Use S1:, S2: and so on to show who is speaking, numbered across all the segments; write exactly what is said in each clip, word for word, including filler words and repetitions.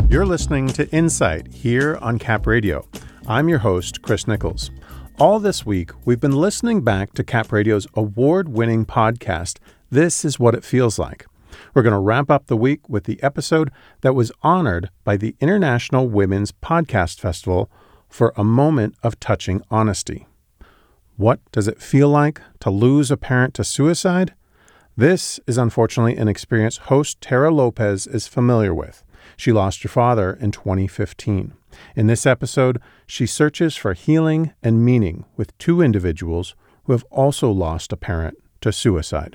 S1: You're listening to Insight here on Cap Radio. I'm your host, Chris Nichols. All this week, we've been listening back to Cap Radio's award-winning podcast, This Is What It Feels Like. We're going to wrap up the week with the episode that was honored by the International Women's Podcast Festival for a moment of touching honesty. What does it feel like to lose a parent to suicide? This is unfortunately an experience host Tara Lopez is familiar with. She lost her father in twenty fifteen. In this episode, she searches for healing and meaning with two individuals who have also lost a parent to suicide.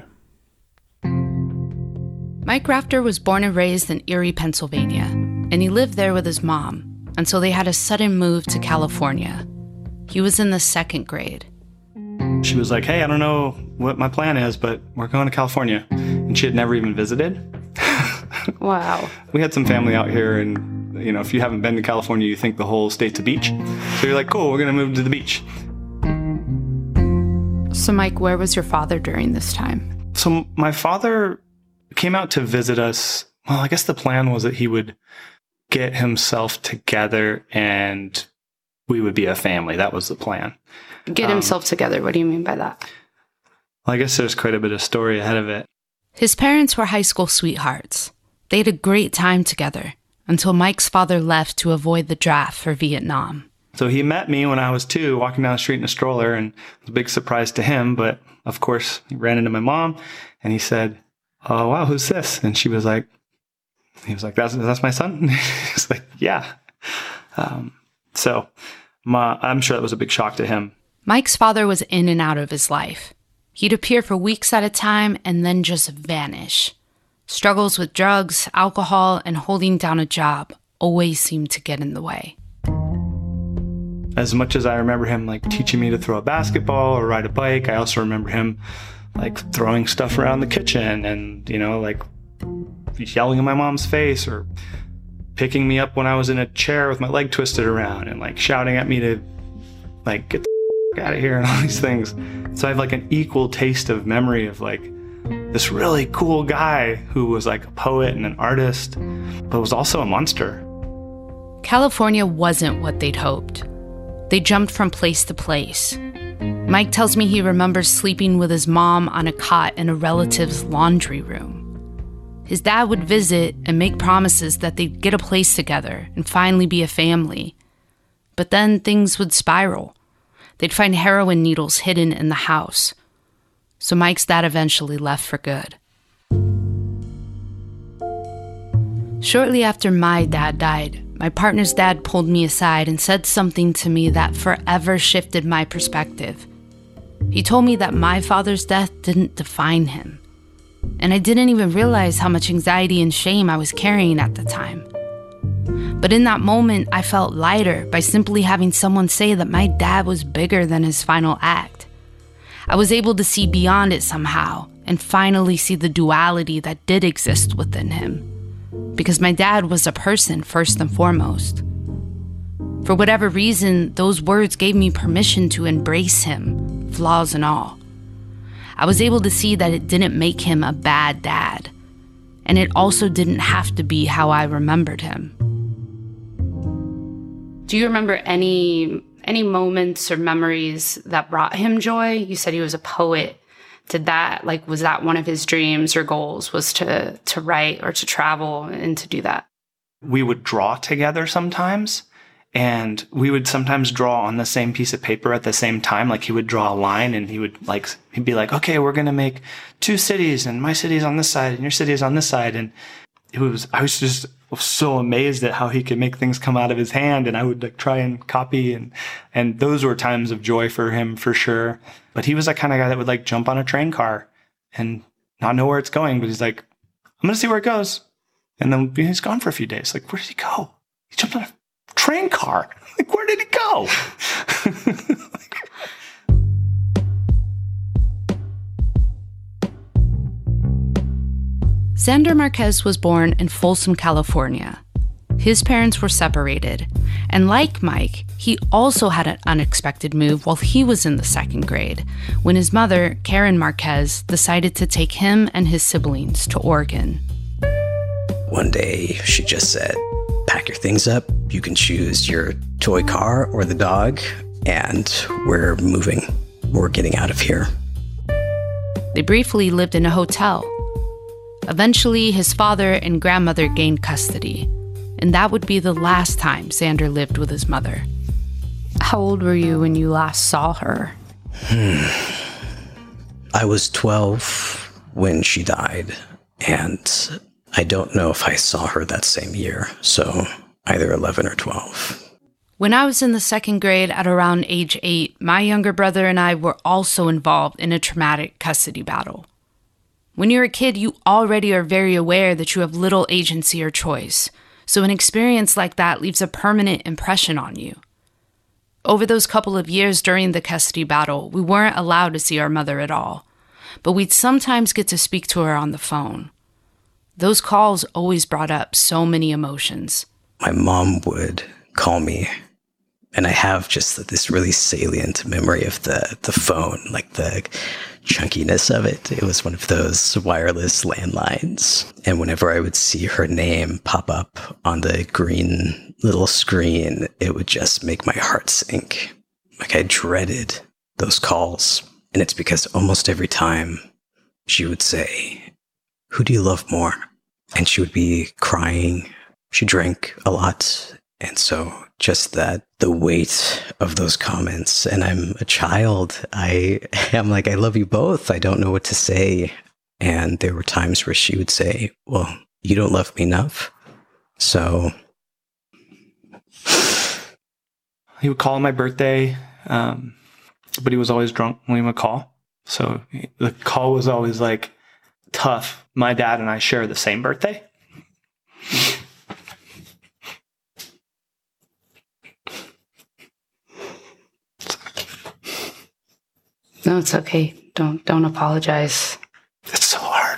S2: Mike Rafter was born and raised in Erie, Pennsylvania, and he lived there with his mom until they had a sudden move to California. He was in the second grade.
S3: She was like, hey, I don't know what my plan is, but we're going to California. And she had never even visited.
S2: Wow.
S3: We had some family out here, and, you know, if you haven't been to California, you think the whole state's a beach. So you're like, cool, we're going to move to the beach.
S2: So, Mike, where was your father during this time?
S3: So my father came out to visit us. Well, I guess the plan was that he would get himself together and we would be a family. That was the plan.
S2: Get himself um, together. What do you mean by that?
S3: Well, I guess there's quite a bit of story ahead of it.
S2: His parents were high school sweethearts. They had a great time together until Mike's father left to avoid the draft for Vietnam.
S3: So he met me when I was two, walking down the street in a stroller, and it was a big surprise to him. But of course, he ran into my mom and he said, oh, wow, who's this? And she was like, he was like, that's, that's my son? He was like, yeah. Um, so my, I'm sure that was a big shock to him.
S2: Mike's father was in and out of his life. He'd appear for weeks at a time and then just vanish. Struggles with drugs, alcohol, and holding down a job always seemed to get in the way.
S3: As much as I remember him like teaching me to throw a basketball or ride a bike, I also remember him like throwing stuff around the kitchen and, you know, like yelling in my mom's face or picking me up when I was in a chair with my leg twisted around and like shouting at me to like get the out of here and all these things. So I have like an equal taste of memory of like this really cool guy who was like a poet and an artist, but was also a monster.
S2: California wasn't what they'd hoped. They jumped from place to place. Mike tells me he remembers sleeping with his mom on a cot in a relative's laundry room. His dad would visit and make promises that they'd get a place together and finally be a family. But then things would spiral. They'd find heroin needles hidden in the house. So Mike's dad eventually left for good. Shortly after my dad died, my partner's dad pulled me aside and said something to me that forever shifted my perspective. He told me that my father's death didn't define him. And I didn't even realize how much anxiety and shame I was carrying at the time. But in that moment, I felt lighter by simply having someone say that my dad was bigger than his final act. I was able to see beyond it somehow and finally see the duality that did exist within him. Because my dad was a person first and foremost. For whatever reason, those words gave me permission to embrace him, flaws and all. I was able to see that it didn't make him a bad dad. And it also didn't have to be how I remembered him. Do you remember any any moments or memories that brought him joy? You said he was a poet. Did that, like, was that one of his dreams or goals, was to to write or to travel and to do that?
S3: We would draw together sometimes, and we would sometimes draw on the same piece of paper at the same time. Like, he would draw a line and he would like, he'd be like, okay, we're going to make two cities and my city's on this side and your city is on this side. And it was, I was just so amazed at how he could make things come out of his hand, and I would like try and copy, and and those were times of joy for him for sure. But he was that kind of guy that would like jump on a train car and not know where it's going, but he's like, I'm gonna see where it goes, and then he's gone for a few days. Like, where did he go? He jumped on a train car. Like, where did he go?
S2: Xander Marquez was born in Folsom, California. His parents were separated, and like Mike, he also had an unexpected move while he was in the second grade, when his mother, Karen Marquez, decided to take him and his siblings to Oregon.
S4: One day, she just said, pack your things up. You can choose your toy car or the dog, and we're moving. We're getting out of here.
S2: They briefly lived in a hotel. Eventually, his father and grandmother gained custody, and that would be the last time Xander lived with his mother. How old were you when you last saw her?
S4: Hmm. I was twelve when she died, and I don't know if I saw her that same year, so either eleven or twelve.
S2: When I was in the second grade at around age eight, my younger brother and I were also involved in a traumatic custody battle. When you're a kid, you already are very aware that you have little agency or choice, so an experience like that leaves a permanent impression on you. Over those couple of years during the custody battle, we weren't allowed to see our mother at all, but we'd sometimes get to speak to her on the phone. Those calls always brought up so many emotions.
S4: My mom would call me, and I have just this really salient memory of the, the phone, like the chunkiness of it. It was one of those wireless landlines. And whenever I would see her name pop up on the green little screen, it would just make my heart sink. Like I dreaded those calls. And it's because almost every time she would say, "Who do you love more?" And she would be crying. She drank a lot. And so just that, the weight of those comments, and I'm a child, I am like, I love you both. I don't know what to say. And there were times where she would say, "Well, you don't love me enough." So
S3: he would call on my birthday, um, but he was always drunk when he would call. So the call was always like tough. My dad and I share the same birthday.
S2: No, it's okay. Don't don't apologize.
S3: It's so hard.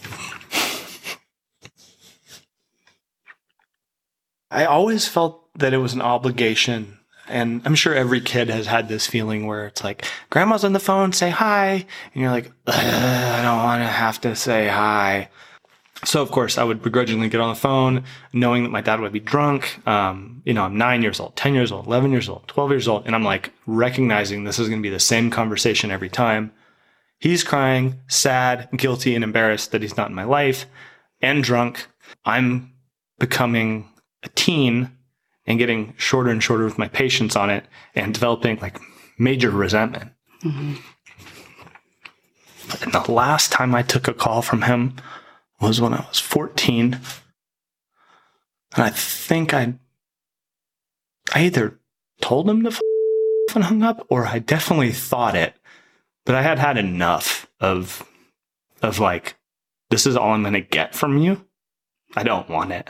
S3: I always felt that it was an obligation, and I'm sure every kid has had this feeling where it's like, grandma's on the phone, say hi, and you're like, I don't want to have to say hi. So, of course, I would begrudgingly get on the phone, knowing that my dad would be drunk. Um, you know, I'm nine years old, ten years old, eleven years old, twelve years old. And I'm like recognizing this is going to be the same conversation every time. He's crying, sad, guilty, and embarrassed that he's not in my life, and drunk. I'm becoming a teen and getting shorter and shorter with my patience on it and developing like major resentment. Mm-hmm. And the last time I took a call from him was when I was fourteen. And I think I I either told him to f- and hung up, or I definitely thought it. But I had had enough of, of like, this is all I'm going to get from you. I don't want it.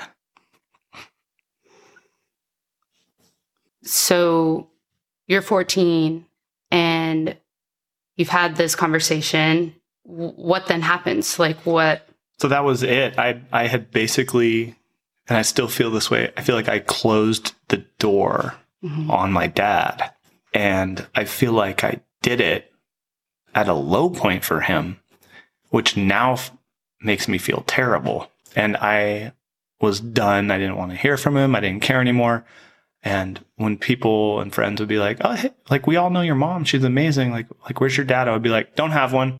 S2: So you're fourteen and you've had this conversation. What then happens? Like what?
S3: So that was it. I I had basically, and I still feel this way, I feel like I closed the door mm-hmm. on my dad. And I feel like I did it at a low point for him, which now f- makes me feel terrible. And I was done. I didn't want to hear from him. I didn't care anymore. And when people and friends would be like, "Oh, hey, like we all know your mom. She's amazing. Like, like where's your dad?" I would be like, "Don't have one."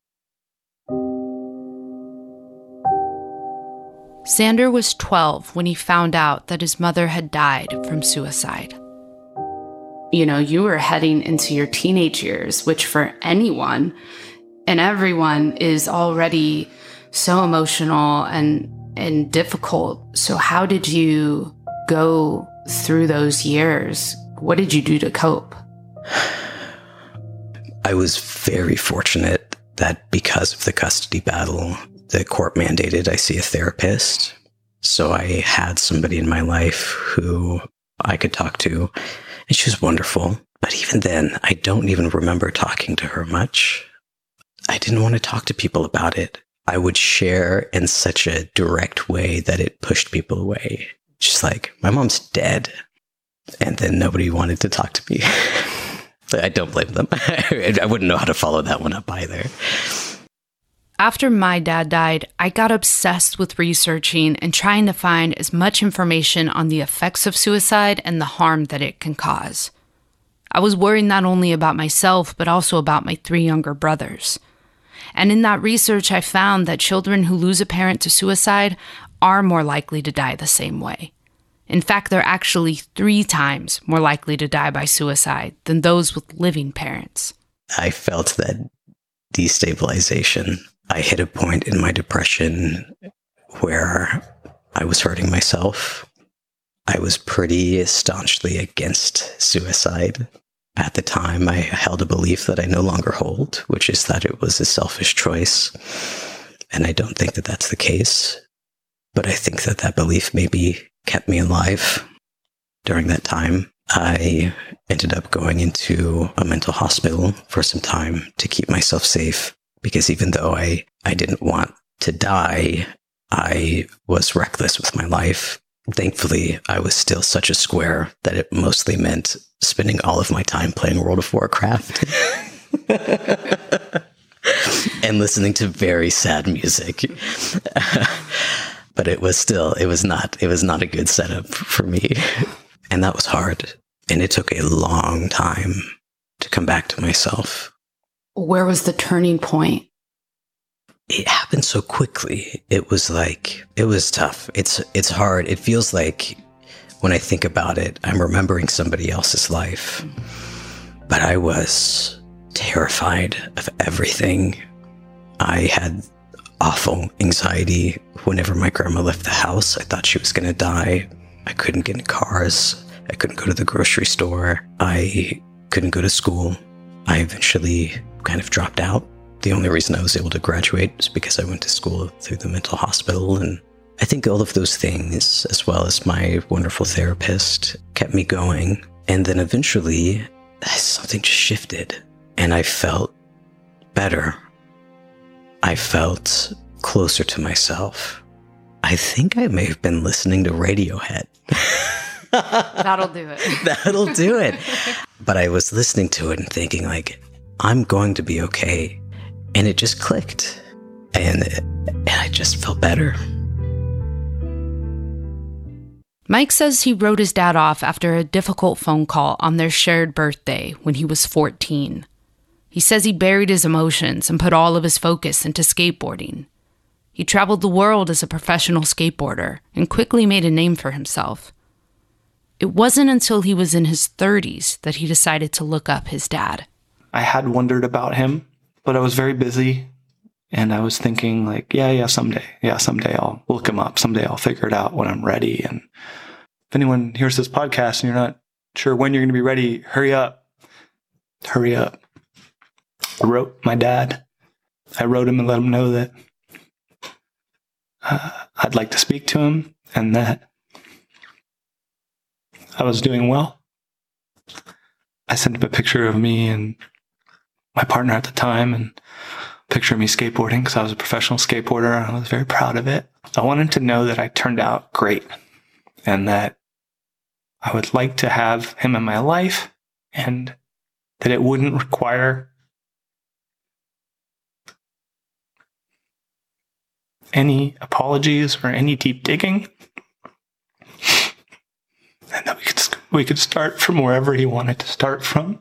S2: Xander was twelve when he found out that his mother had died from suicide. You know, you were heading into your teenage years, which for anyone and everyone is already so emotional and, and difficult. So how did you go through those years? What did you do to cope?
S4: I was very fortunate that because of the custody battle, the court mandated I see a therapist. So I had somebody in my life who I could talk to, and she was wonderful. But even then, I don't even remember talking to her much. I didn't want to talk to people about it. I would share in such a direct way that it pushed people away. Just like, my mom's dead. And then nobody wanted to talk to me. I don't blame them. I wouldn't know how to follow that one up either.
S2: After my dad died, I got obsessed with researching and trying to find as much information on the effects of suicide and the harm that it can cause. I was worried not only about myself, but also about my three younger brothers. And in that research, I found that children who lose a parent to suicide are more likely to die the same way. In fact, they're actually three times more likely to die by suicide than those with living parents.
S4: I felt that destabilization. I hit a point in my depression where I was hurting myself. I was pretty staunchly against suicide. At the time, I held a belief that I no longer hold, which is that it was a selfish choice. And I don't think that that's the case. But I think that that belief maybe kept me alive. During that time, I ended up going into a mental hospital for some time to keep myself safe. Because even though I, I didn't want to die, I was reckless with my life. Thankfully, I was still such a square that it mostly meant spending all of my time playing World of Warcraft and listening to very sad music. But it was still, it was not, it was not a good setup for me. And that was hard. And it took a long time to come back to myself.
S2: Where was the turning point?
S4: It happened so quickly. It was like, it was tough. It's it's hard. It feels like when I think about it, I'm remembering somebody else's life. But I was terrified of everything. I had awful anxiety whenever my grandma left the house. I thought she was going to die. I couldn't get in cars. I couldn't go to the grocery store. I couldn't go to school. I eventually kind of dropped out. The only reason I was able to graduate was because I went to school through the mental hospital. And I think all of those things, as well as my wonderful therapist, kept me going. And then eventually, something just shifted. And I felt better. I felt closer to myself. I think I may have been listening to Radiohead.
S2: That'll do it.
S4: That'll do it. But I was listening to it and thinking, like, I'm going to be okay. And it just clicked. And, it, and I just felt better.
S2: Mike says he wrote his dad off after a difficult phone call on their shared birthday when he was fourteen. He says he buried his emotions and put all of his focus into skateboarding. He traveled the world as a professional skateboarder and quickly made a name for himself. It wasn't until he was in his thirties that he decided to look up his dad.
S3: I had wondered about him, but I was very busy. And I was thinking like, yeah, yeah, someday. Yeah, someday I'll look him up. Someday I'll figure it out when I'm ready. And if anyone hears this podcast and you're not sure when you're going to be ready, hurry up. Hurry up. I wrote my dad. I wrote him and let him know that uh, I'd like to speak to him and that I was doing well. I sent him a picture of me and my partner at the time and a picture of me skateboarding because I was a professional skateboarder and I was very proud of it. I wanted him to know that I turned out great and that I would like to have him in my life and that it wouldn't require any apologies or any deep digging. And that we could, we could start from wherever he wanted to start from.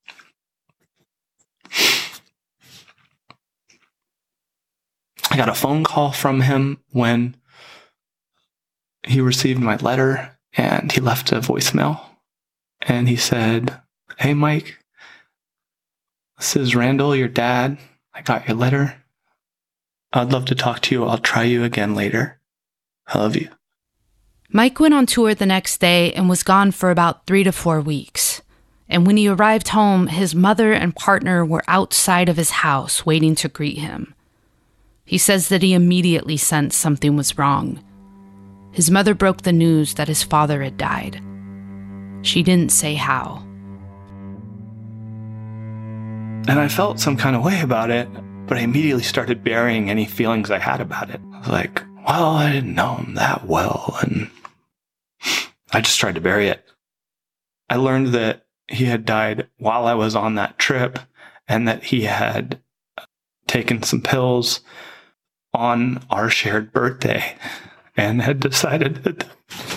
S3: I got a phone call from him when he received my letter and he left a voicemail. And he said, "Hey, Mike, this is Randall, your dad. I got your letter. I'd love to talk to you. I'll try you again later. I love you."
S2: Mike went on tour the next day and was gone for about three to four weeks. And when he arrived home, his mother and partner were outside of his house waiting to greet him. He says that he immediately sensed something was wrong. His mother broke the news that his father had died. She didn't say how.
S3: And I felt some kind of way about it, but I immediately started burying any feelings I had about it. I was like, well, I didn't know him that well, and I just tried to bury it. I learned that he had died while I was on that trip, and that he had taken some pills on our shared birthday and had decided that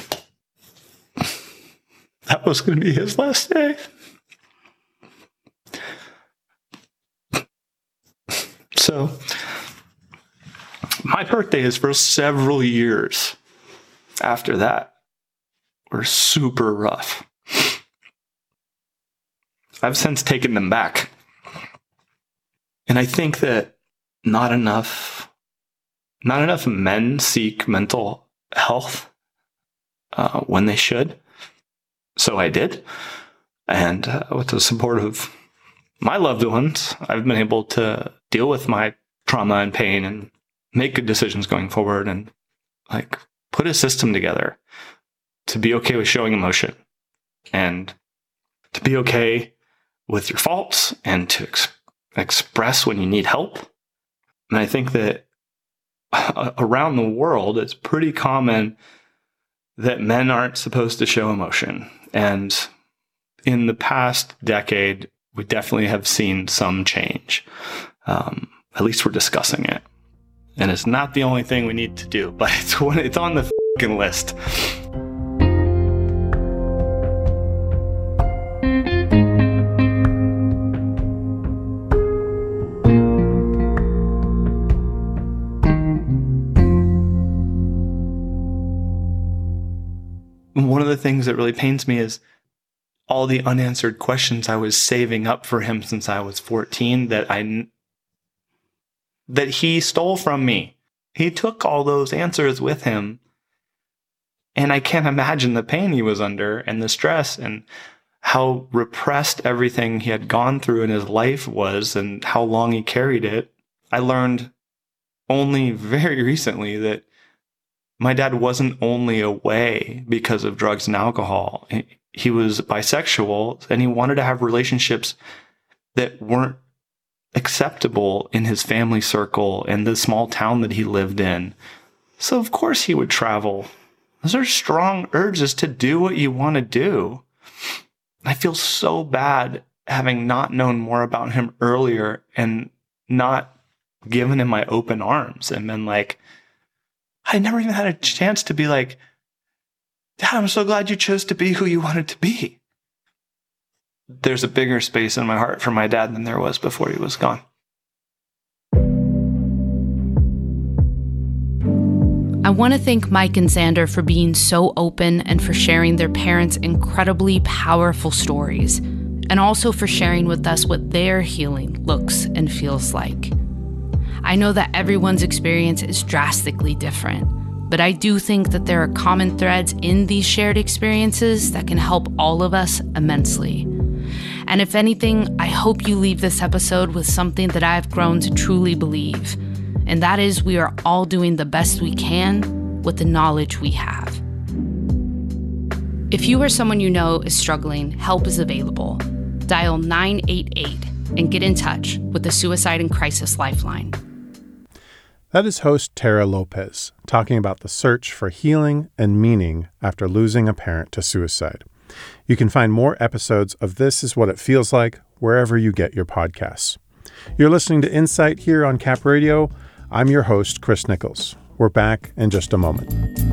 S3: that was going to be his last day. So my birthdays for several years after that were super rough. I've since taken them back. And I think that not enough, not enough men seek mental health uh, when they should. So I did. And uh, with the support of my loved ones, I've been able to deal with my trauma and pain and make good decisions going forward and like put a system together to be okay with showing emotion and to be okay with your faults and to ex- express when you need help. And I think that uh, around the world, it's pretty common that men aren't supposed to show emotion. And in the past decade, we definitely have seen some change. Um, at least we're discussing it. And it's not the only thing we need to do, but it's, when it's on the f***ing list. One of the things that really pains me is all the unanswered questions I was saving up for him since I was fourteen that I that he stole from me. He took all those answers with him. And I can't imagine the pain he was under and the stress and how repressed everything he had gone through in his life was and how long he carried it. I learned only very recently that my dad wasn't only away because of drugs and alcohol. He was bisexual and he wanted to have relationships that weren't acceptable in his family circle and the small town that he lived in. So of course he would travel. Those are strong urges to do what you want to do. I feel so bad having not known more about him earlier and not given him my open arms and been like, I never even had a chance to be like, Dad, I'm so glad you chose to be who you wanted to be. There's a bigger space in my heart for my dad than there was before he was gone.
S2: I want to thank Mike and Xander for being so open and for sharing their parents' incredibly powerful stories, and also for sharing with us what their healing looks and feels like. I know that everyone's experience is drastically different, but I do think that there are common threads in these shared experiences that can help all of us immensely. And if anything, I hope you leave this episode with something that I've grown to truly believe, and that is we are all doing the best we can with the knowledge we have. If you or someone you know is struggling, help is available. Dial nine eight eight and get in touch with the Suicide and Crisis Lifeline.
S1: That is host Tara Lopez talking about the search for healing and meaning after losing a parent to suicide. You can find more episodes of This Is What It Feels Like wherever you get your podcasts. You're listening to Insight here on Cap Radio. I'm your host, Chris Nichols. We're back in just a moment.